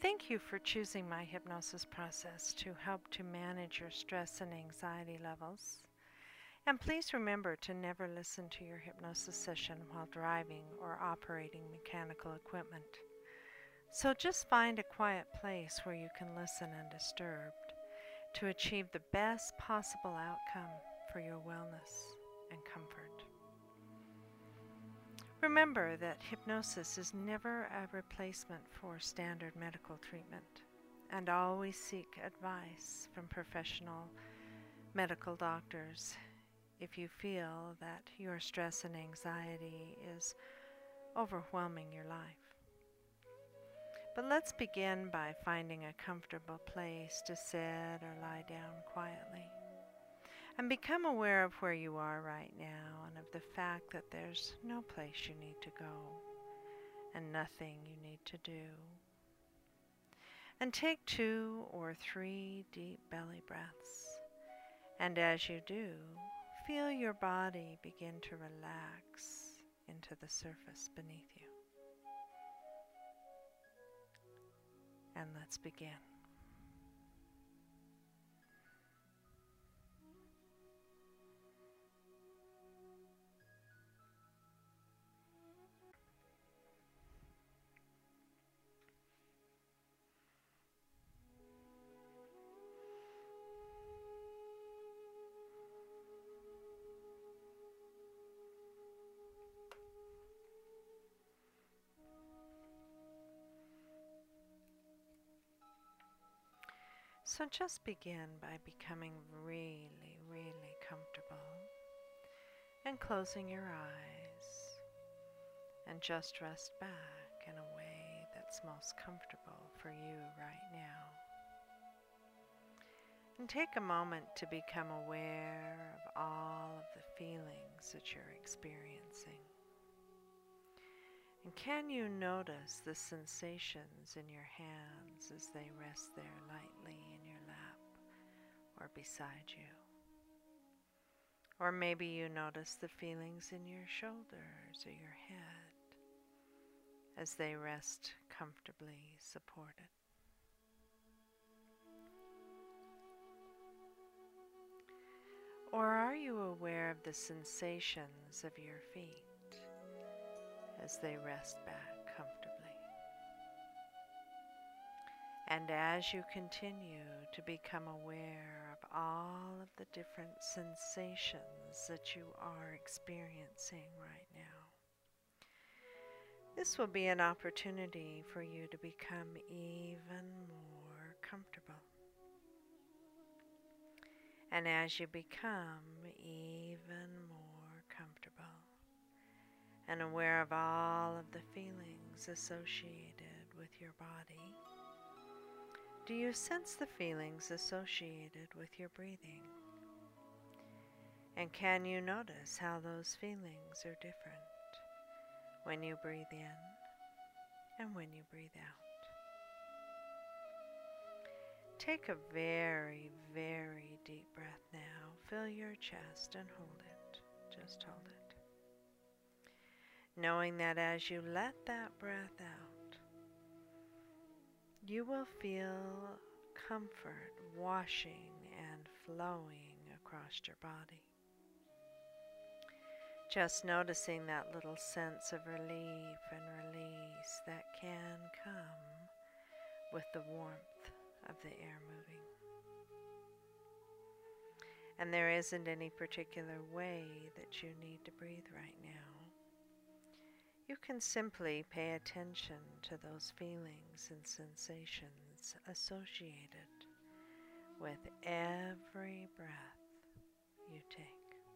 Thank you for choosing my hypnosis process to help to manage your stress and anxiety levels. And please remember to never listen to your hypnosis session while driving or operating mechanical equipment. So just find a quiet place where you can listen undisturbed to achieve the best possible outcome for your wellness and comfort. Remember that hypnosis is never a replacement for standard medical treatment, and always seek advice from professional medical doctors if you feel that your stress and anxiety is overwhelming your life. But let's begin by finding a comfortable place to sit or lie down quietly. And become aware of where you are right now and of the fact that there's no place you need to go and nothing you need to do. And take 2 or 3 deep belly breaths. And as you do, feel your body begin to relax into the surface beneath you. And let's begin. So just begin by becoming really, really comfortable and closing your eyes, and just rest back in a way that's most comfortable for you right now. And take a moment to become aware of all of the feelings that you're experiencing. And can you notice the sensations in your hands as they rest there lightly in your lap or beside you? Or maybe you notice the feelings in your shoulders or your head as they rest comfortably supported. Or are you aware of the sensations of your feet as they rest back comfortably? And as you continue to become aware of all of the different sensations that you are experiencing right now, this will be an opportunity for you to become even more comfortable. And as you become even more comfortable and aware of all of the feelings associated with your body, do you sense the feelings associated with your breathing? And can you notice how those feelings are different when you breathe in and when you breathe out? Take a very, very deep breath now. Fill your chest and hold it. Just hold it. Knowing that as you let that breath out, you will feel comfort washing and flowing across your body. Just noticing that little sense of relief and release that can come with the warmth of the air moving. And there isn't any particular way that you need to breathe right now. You can simply pay attention to those feelings and sensations associated with every breath you take.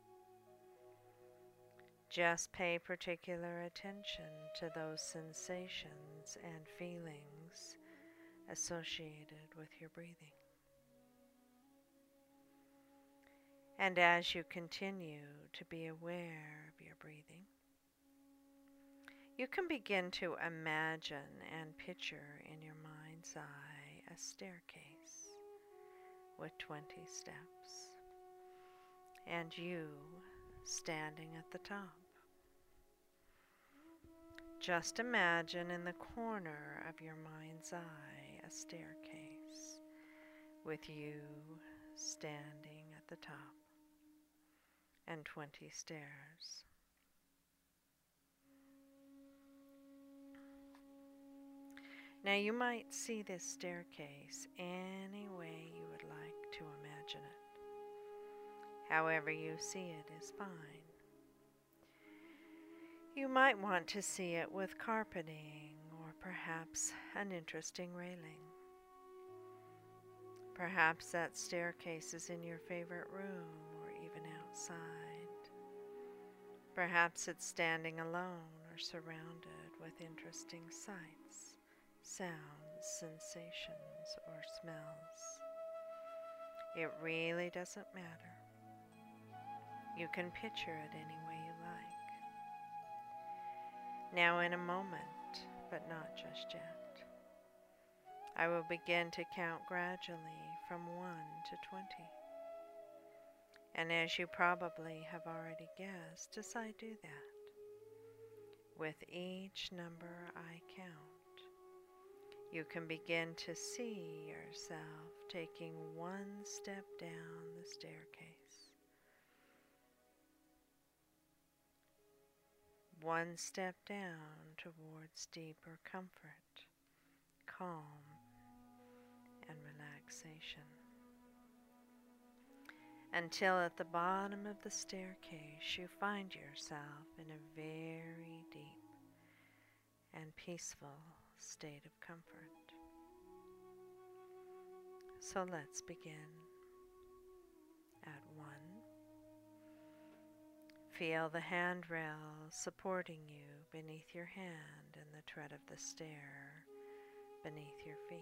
Just pay particular attention to those sensations and feelings associated with your breathing. And as you continue to be aware of your breathing, you can begin to imagine and picture in your mind's eye a staircase with 20 steps, and you standing at the top. Just imagine in the corner of your mind's eye a staircase with you standing at the top and 20 stairs. Now you might see this staircase any way you would like to imagine it. However you see it is fine. You might want to see it with carpeting or perhaps an interesting railing. Perhaps that staircase is in your favorite room or even outside. Perhaps it's standing alone or surrounded with interesting sights, sounds, sensations, or smells. It really doesn't matter. You can picture it any way you like. Now in a moment, but not just yet, I will begin to count gradually from 1 to 20. And as you probably have already guessed, as I do that, with each number I count, you can begin to see yourself taking one step down the staircase. One step down towards deeper comfort, calm, and relaxation. Until at the bottom of the staircase you find yourself in a very deep and peaceful state of comfort. So let's begin. At 1, feel the handrail supporting you beneath your hand and the tread of the stair beneath your feet.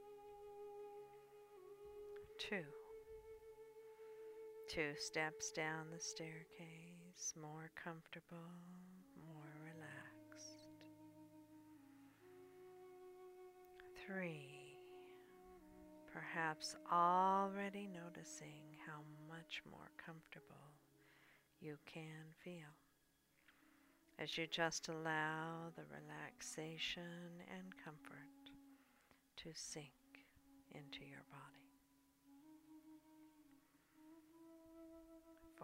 2. 2 steps down the staircase, more comfortable, more relaxed. 3. Perhaps already noticing how much more comfortable you can feel as you just allow the relaxation and comfort to sink into your body. 4.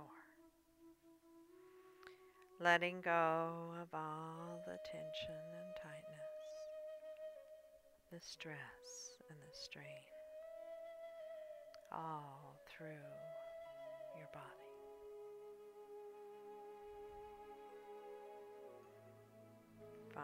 Letting go of all the tension and tightness, the stress and the strain, all through your body. 5.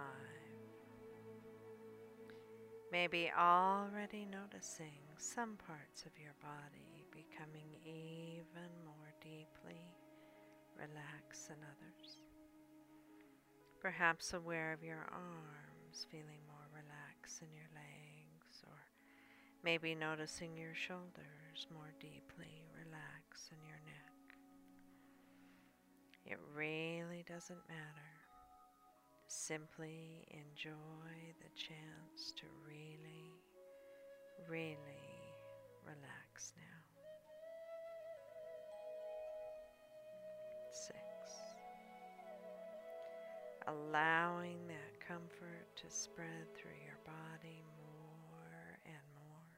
Maybe already noticing some parts of your body becoming even more deeply relaxed than others. Perhaps aware of your arms feeling more relaxed in your legs, or maybe noticing your shoulders more deeply relaxed in your neck. It really doesn't matter. Simply enjoy the chance to really, really relax now. 6. Allowing that comfort to spread through your body more and more.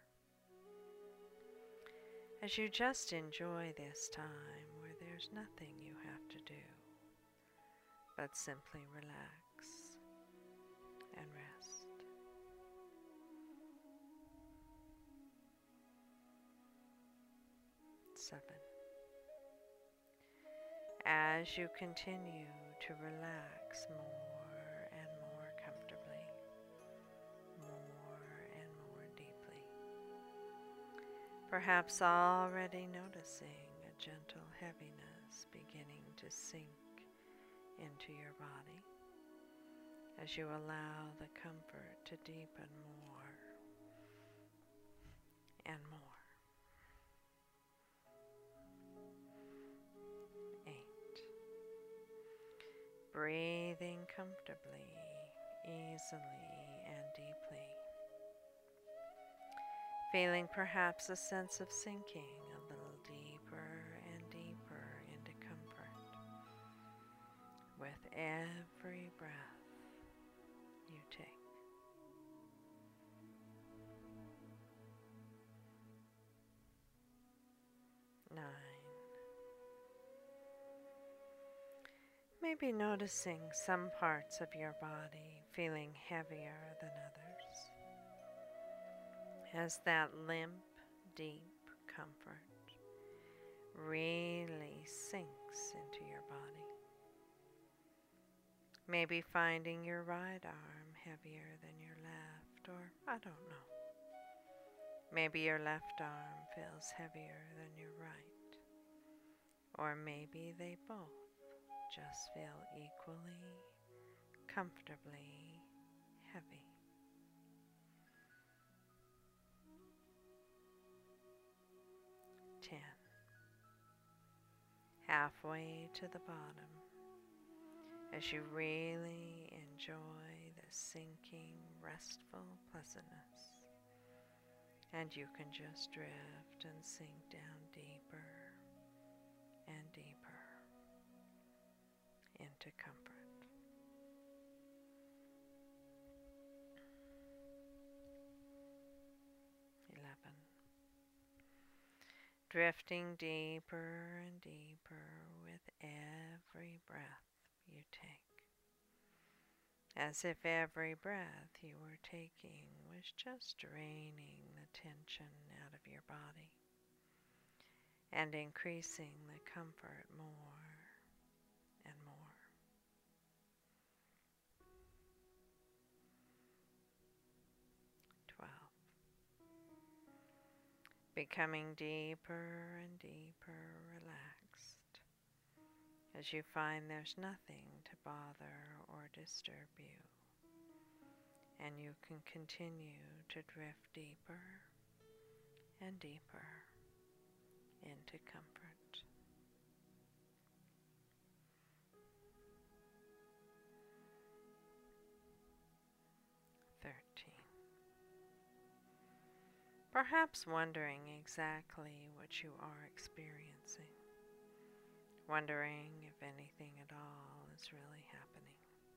As you just enjoy this time where there's nothing you have to do, but simply relax and rest. 7. As you continue to relax more and more comfortably, more and more deeply, perhaps already noticing a gentle heaviness beginning to sink into your body as you allow the comfort to deepen more and more. 8. Breathing comfortably, easily, and deeply. Feeling perhaps a sense of sinking a little deeper and deeper into comfort with every breath you take. Maybe noticing some parts of your body feeling heavier than others, as that limp, deep comfort really sinks into your body. Maybe finding your right arm heavier than your left, or I don't know. Maybe your left arm feels heavier than your right, or maybe they both just feel equally, comfortably heavy. 10. Halfway to the bottom, as you really enjoy the sinking, restful pleasantness, and you can just drift and sink down deeper and deeper into comfort. 11. Drifting deeper and deeper with every breath you take, as if every breath you were taking was just draining the tension out of your body and increasing the comfort more and more. 12. Becoming deeper and deeper relaxed as you find there's nothing to bother or disturb you, and you can continue to drift deeper and deeper into comfort. 13. Perhaps wondering exactly what you are experiencing, wondering if anything at all is really happening,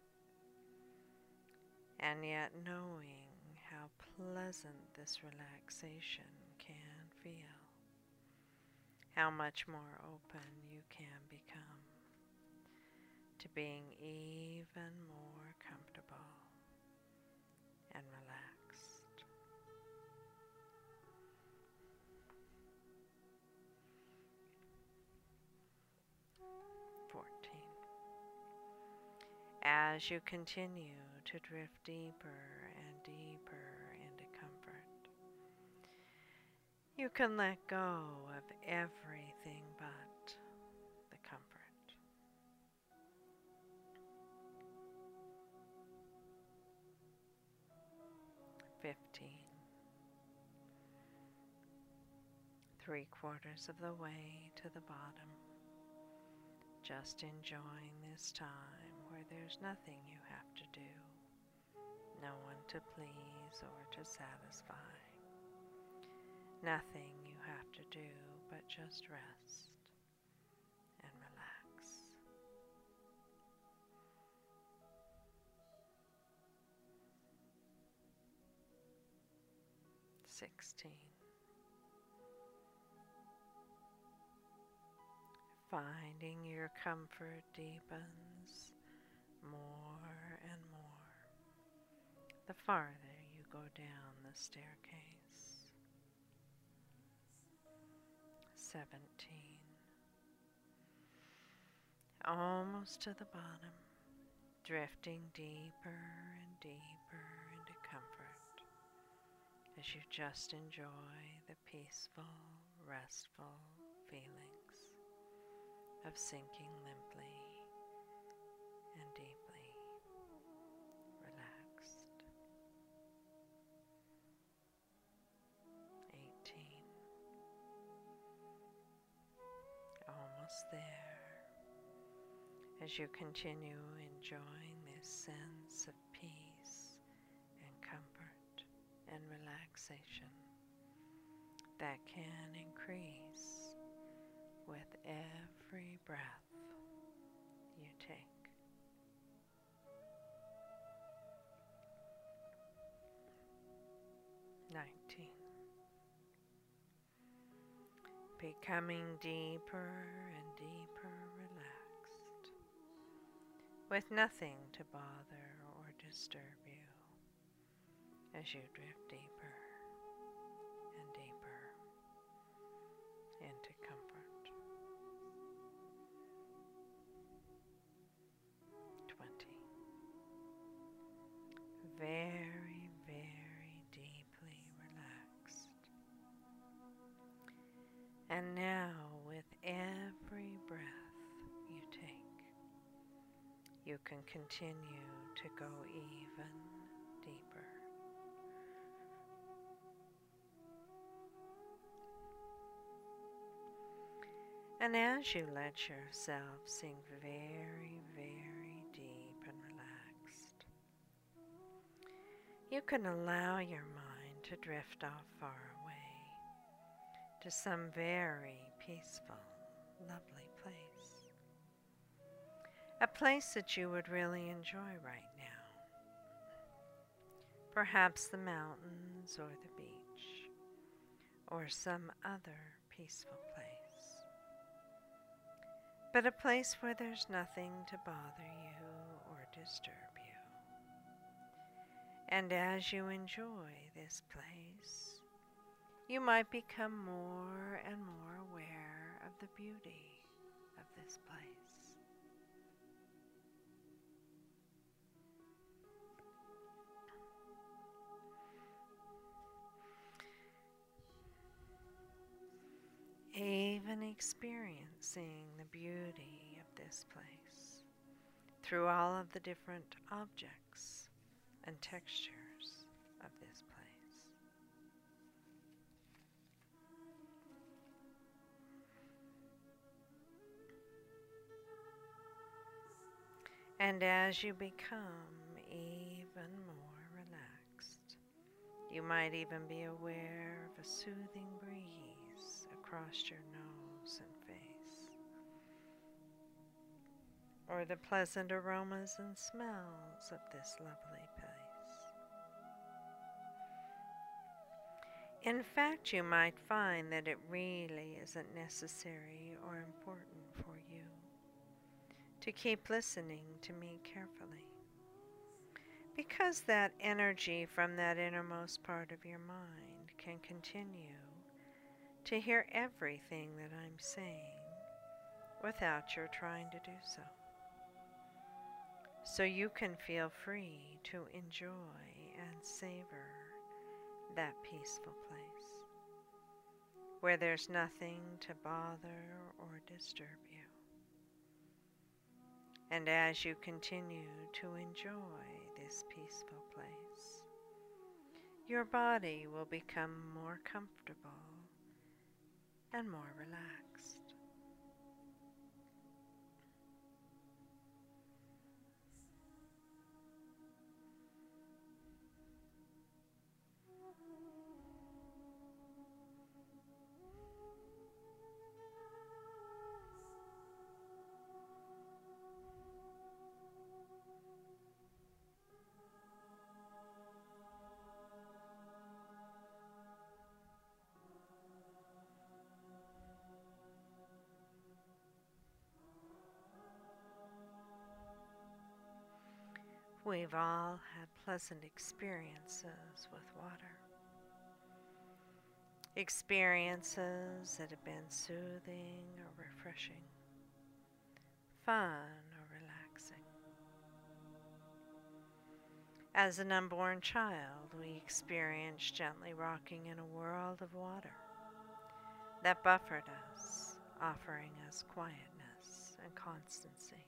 and yet knowing how pleasant this relaxation can feel, how much more open you can become to being even more comfortable and relaxed. 14. As you continue to drift deeper and deeper into comfort, you can let go of everything but the comfort. 15. 3/4 of the way to the bottom, just enjoying this time where there's nothing you have to do, no one to please or to satisfy, nothing you have to do but just rest and relax. 16. Finding your comfort deepens more and more the farther you go down the staircase. 17. Almost to the bottom, drifting deeper and deeper into comfort as you just enjoy the peaceful, restful feelings of sinking limply and deeply relaxed. 18. Almost there, as you continue enjoying this sense of peace and comfort and relaxation that can increase with every breath you take. 19. Becoming deeper and deeper relaxed with nothing to bother or disturb you as you drift deeper and deeper into comfort. 20. Very, very deeply relaxed. And now, with every breath you take, you can continue to go even deeper. And as you let yourself sink very, very deep and relaxed, you can allow your mind to drift off far away to some very peaceful, lovely place. A place that you would really enjoy right now. Perhaps the mountains or the beach or some other peaceful place. But a place where there's nothing to bother you or disturb you. And as you enjoy this place, you might become more and more aware of the beauty of this place. Even experiencing the beauty of this place through all of the different objects and textures of this place. And as you become even more relaxed, you might even be aware of a soothing breeze across your nose and face, or the pleasant aromas and smells of this lovely place. In fact, you might find that it really isn't necessary or important for you to keep listening to me carefully, because that energy from that innermost part of your mind can continue to hear everything that I'm saying without your trying to do so. So you can feel free to enjoy and savor that peaceful place where there's nothing to bother or disturb you. And as you continue to enjoy this peaceful place, your body will become more comfortable and more relaxed. We've all had pleasant experiences with water. Experiences that have been soothing or refreshing, fun or relaxing. As an unborn child, we experienced gently rocking in a world of water that buffered us, offering us quietness and constancy.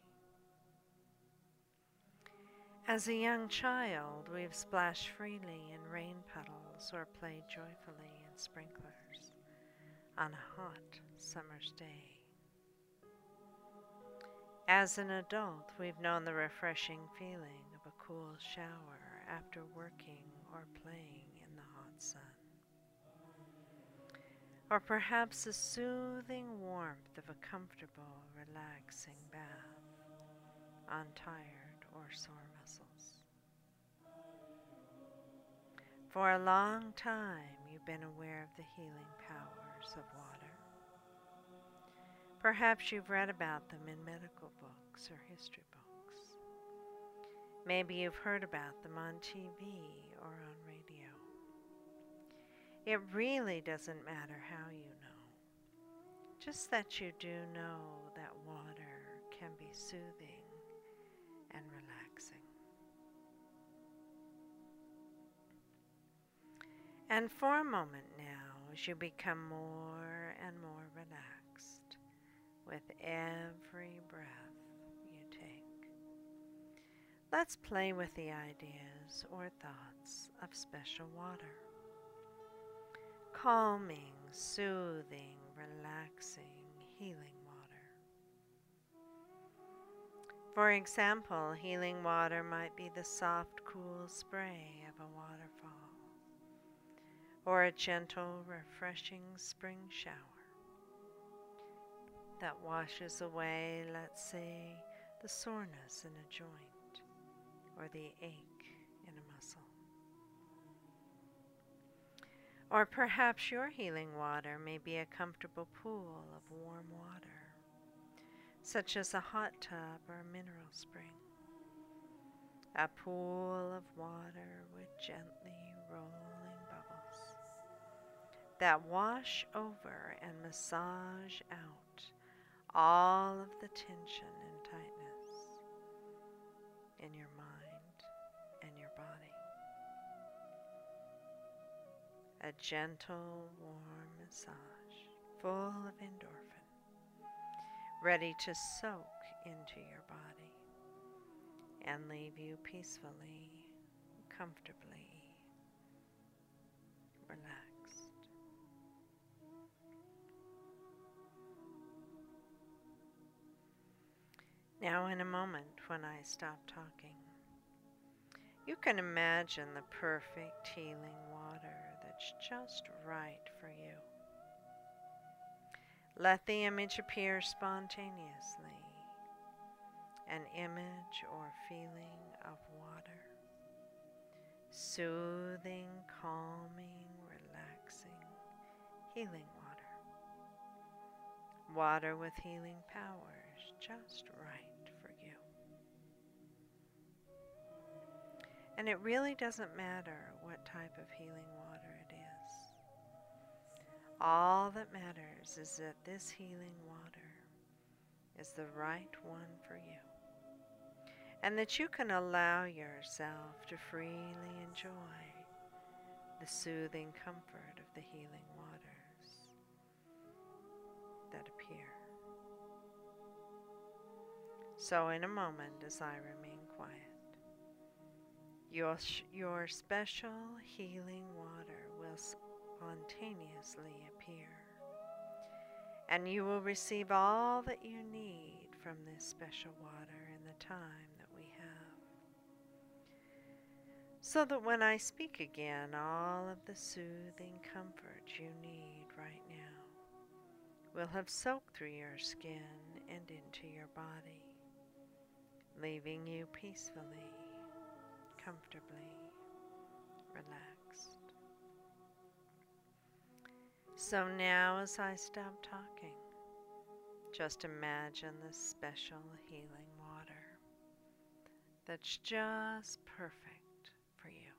As a young child, we've splashed freely in rain puddles or played joyfully in sprinklers on a hot summer's day. As an adult, we've known the refreshing feeling of a cool shower after working or playing in the hot sun. Or perhaps the soothing warmth of a comfortable, relaxing bath on tired or sore muscles. For a long time, you've been aware of the healing powers of water. Perhaps you've read about them in medical books or history books. Maybe you've heard about them on TV or on radio. It really doesn't matter how you know, just that you do know that water can be soothing and relaxing. And for a moment now, as you become more and more relaxed with every breath you take, let's play with the ideas or thoughts of special water. Calming, soothing, relaxing, healing water. For example, healing water might be the soft, cool spray of a waterfall, or a gentle, refreshing spring shower that washes away, let's say, the soreness in a joint or the ache in a muscle. Or perhaps your healing water may be a comfortable pool of warm water, such as a hot tub or mineral spring. A pool of water with gently rolling bubbles that wash over and massage out all of the tension and tightness in your mind and your body. A gentle, warm massage full of endorphin, ready to soak into your body and leave you peacefully, comfortably relaxed. Now, in a moment, when I stop talking, you can imagine the perfect healing water that's just right for you. Let the image appear spontaneously, an image or feeling of water, soothing, calming, relaxing, healing water. Water with healing powers, just right for you. And it really doesn't matter what type of healing water it is. All that matters is that this healing water is the right one for you, and that you can allow yourself to freely enjoy the soothing comfort of the healing waters that appear. So in a moment, as I remain quiet, your special healing water will spontaneously appear, and you will receive all that you need from this special water in the time that we have, so that when I speak again, all of the soothing comfort you need right now will have soaked through your skin and into your body, leaving you peacefully, comfortably relaxed. So now, as I stop talking, just imagine this special healing water that's just perfect for you.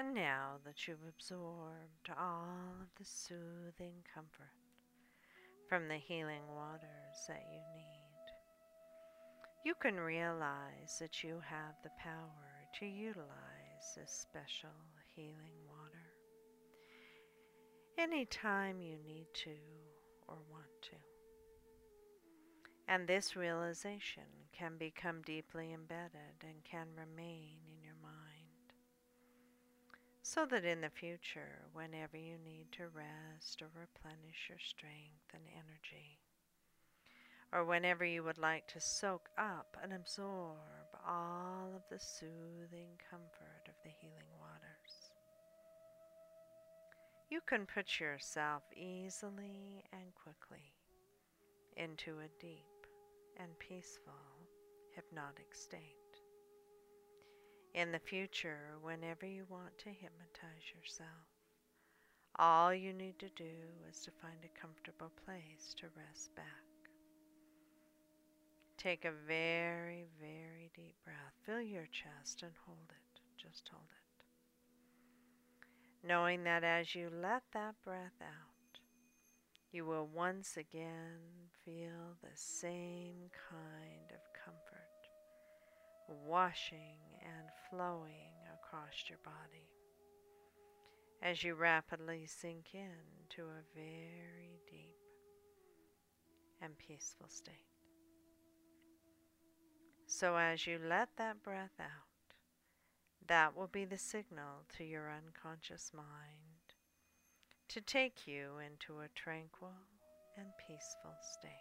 And now that you've absorbed all of the soothing comfort from the healing waters that you need, you can realize that you have the power to utilize this special healing water anytime you need to or want to. And this realization can become deeply embedded and can remain in your mind, so that in the future, whenever you need to rest or replenish your strength and energy, or whenever you would like to soak up and absorb all of the soothing comfort of the healing waters, you can put yourself easily and quickly into a deep and peaceful hypnotic state. In the future, whenever you want to hypnotize yourself, all you need to do is to find a comfortable place to rest back. Take a very, very deep breath. Fill your chest and hold it. Just hold it. Knowing that as you let that breath out, you will once again feel the same kind of comfort washing and flowing across your body as you rapidly sink into a very deep and peaceful state. So as you let that breath out, that will be the signal to your unconscious mind to take you into a tranquil and peaceful state,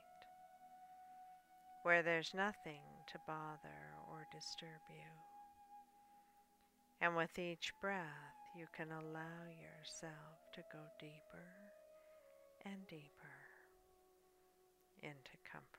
where there's nothing to bother or disturb you. And with each breath, you can allow yourself to go deeper and deeper into comfort.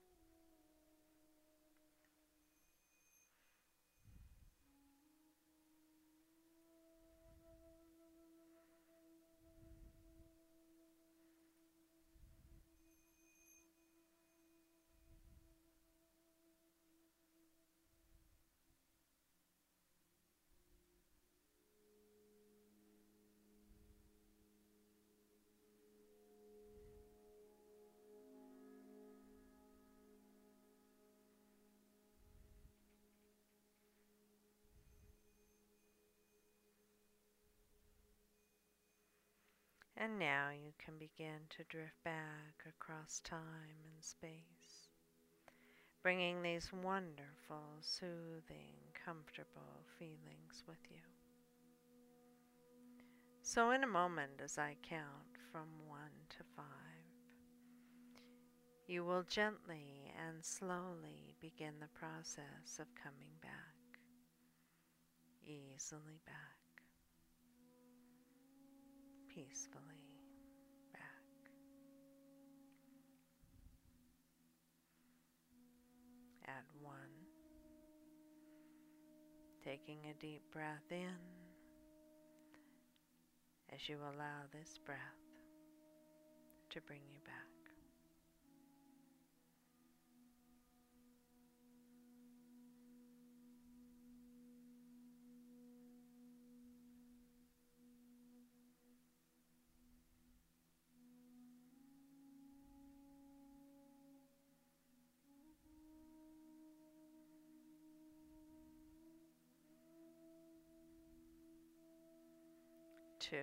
And now you can begin to drift back across time and space, bringing these wonderful, soothing, comfortable feelings with you. So in a moment, as I count from 1 to 5, you will gently and slowly begin the process of coming back, easily back, peacefully back. At 1, taking a deep breath in as you allow this breath to bring you back. 2,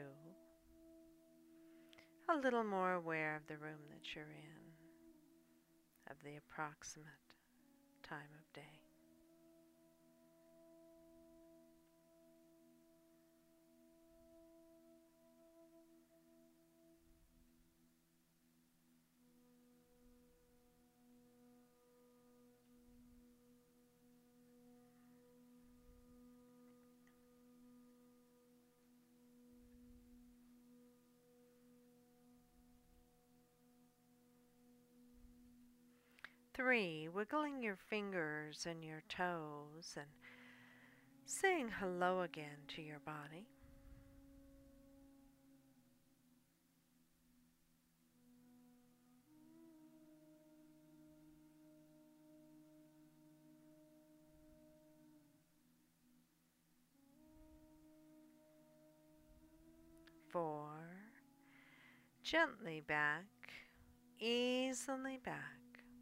a little more aware of the room that you're in, of the approximate time of day. 3, wiggling your fingers and your toes and saying hello again to your body. 4, gently back, easily back.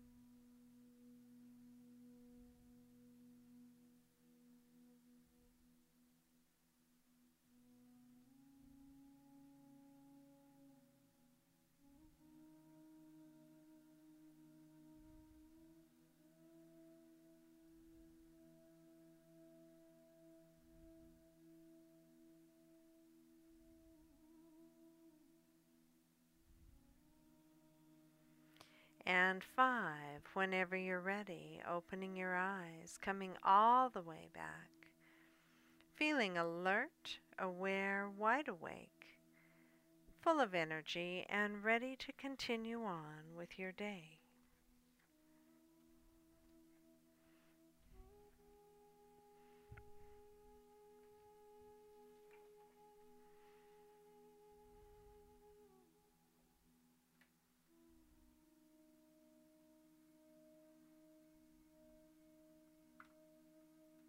And 5, whenever you're ready, opening your eyes, coming all the way back, feeling alert, aware, wide awake, full of energy, and ready to continue on with your day.